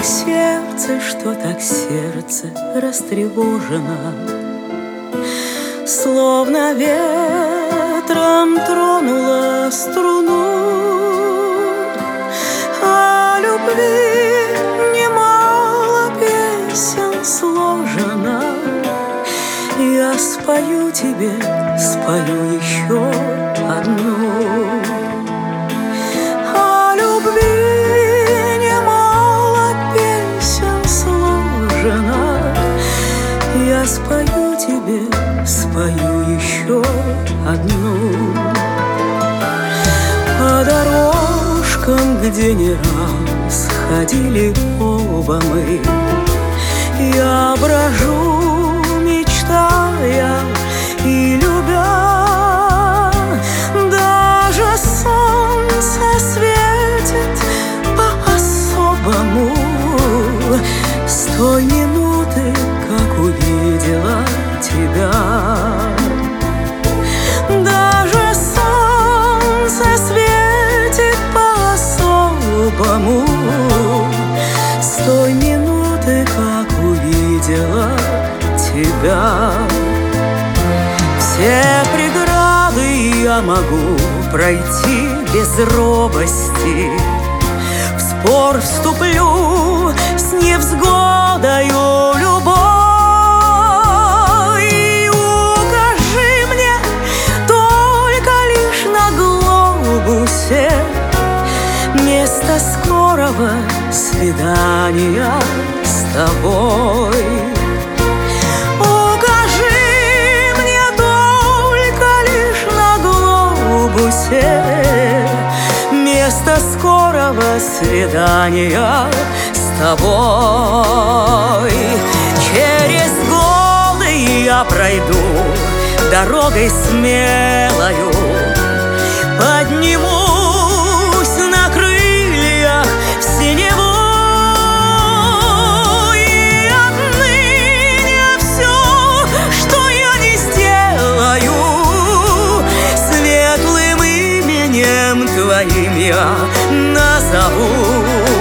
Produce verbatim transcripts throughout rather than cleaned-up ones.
сердце, что так сердце растревожено, словно ветром тронула струну. О любви немало песен сложено, я спою тебе, спою еще одну. О любви немало песен сложено, я спою тебе, спою еще одну. По дорожкам, где не раз ходили оба мы, я брожу, мечтая и любя. Даже солнце светит по-особому с той минуты, как увидела тебя. Даже солнце светит по-особому с той минуты, как увидела тебя. Все преграды я могу пройти без робости, в спор вступлю с невзгодою любой. И укажи мне только лишь на глобусе место скорого свидания с тобой. Место скорого свидания с тобой. Через годы я пройду дорогой смелою, поднимусь на крыльях в синеву. И отныне все, что я не сделаю, светлым именем твоим я назову.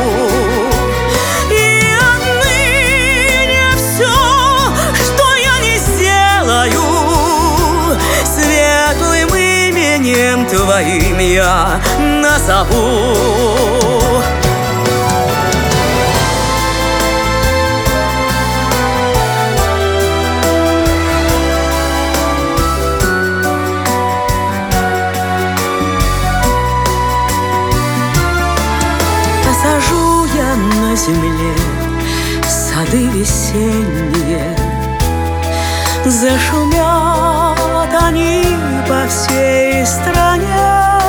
И отныне все, что я не сделаю, светлым именем твоим я назову. Посажу я на земле сады весенние, зашумят они по всей стране.